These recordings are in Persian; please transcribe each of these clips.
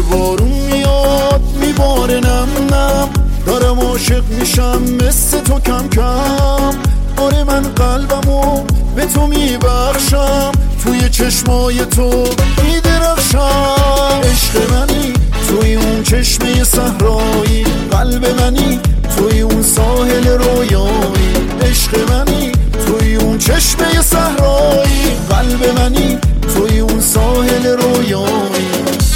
بارون میاد میباره نم نم، دارم عاشق میشم مثل تو کم کم. آره من قلبمو به تو میبخشم، توی چشمای تو میدرخشم. عشق منی توی اون چشمه صحرایی، قلب منی توی اون ساحل رویایی. عشق منی توی اون چشمه صحرایی، قلب منی توی اون ساحل رویایی.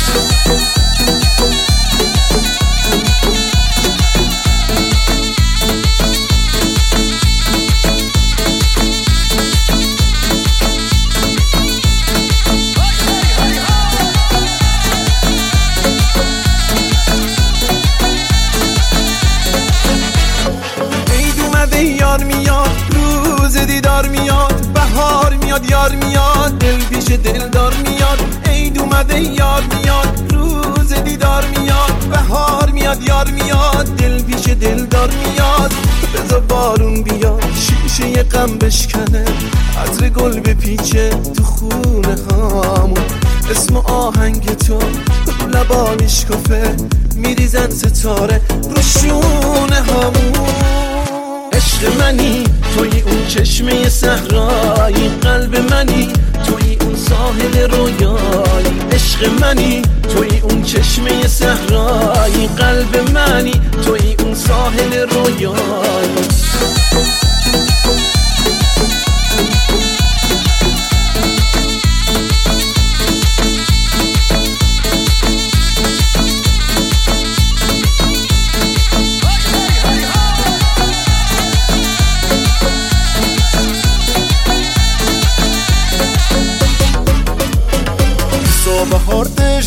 یار میاد روز دیدار میاد، بهار میاد یار میاد، دل پیش دلدار میاد. عید اومده یار میاد روز دیدار میاد، بهار میاد یار میاد، دل پیش دلدار میاد. بذار بارون بیاد شیشه غم بشکنه، عطر گل بپیچه تو خونه هامون. اسم آهنگ تو لبا میشکفه، میریزن ستاره رو شونه هامون. عشق منی توی اون چشمه صحرایی، قلب منی توی اون ساحل رویایی. عشق منی توی اون چشمه صحرایی، قلب منی توی اون ساحل رویایی. بهار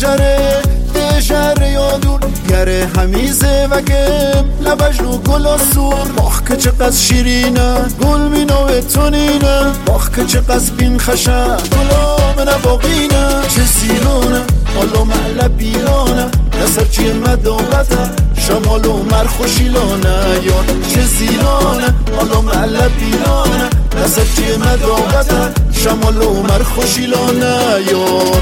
دژره یادون گره همیزه و گم لبجنو گل سور. باخ که چقدر شیرینه گل مینوه تونینه، باخ که چقدر بین خشه گلام نباقینه. چه زیرانه حالا معله بیرانه، نصر چیه مداوته شمال و مرخوشیلانه یار. چه زیرانه حالا معله بیرانه، نصر چیه مداوته شمال و مرخوشیلانه یار.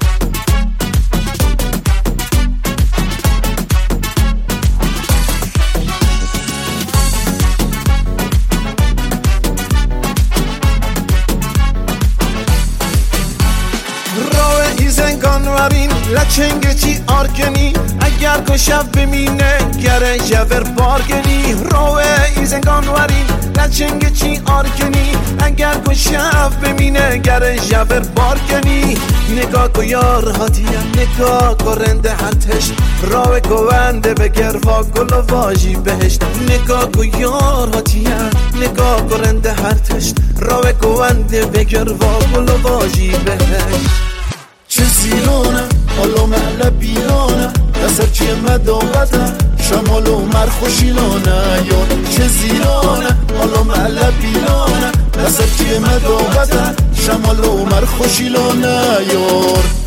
زنگانورین لچنگ چی آرکنی، اگر که شب بمینه گره جبر بارگنی. روه ای زنگانورین لچنگ چی آرکنی، اگر که شب بمینه گره جبر بارگنی. نگاه کو یار هاتیه نگاه کو رنده هرتش، روه گونده بگر و گل و واجی بهشت. نگاه کو یار هاتیه نگاه کو رنده هرتش، روه گونده بگر و گل و واجی بهشت. چه زیرانه حالا معله بیرانه، نصر چیه مداوته شمال و مرخوشیلانه یار. چه زیرانه حالا معله بیرانه، نصر چیه مداوته شمال و مرخوشیلانه یار.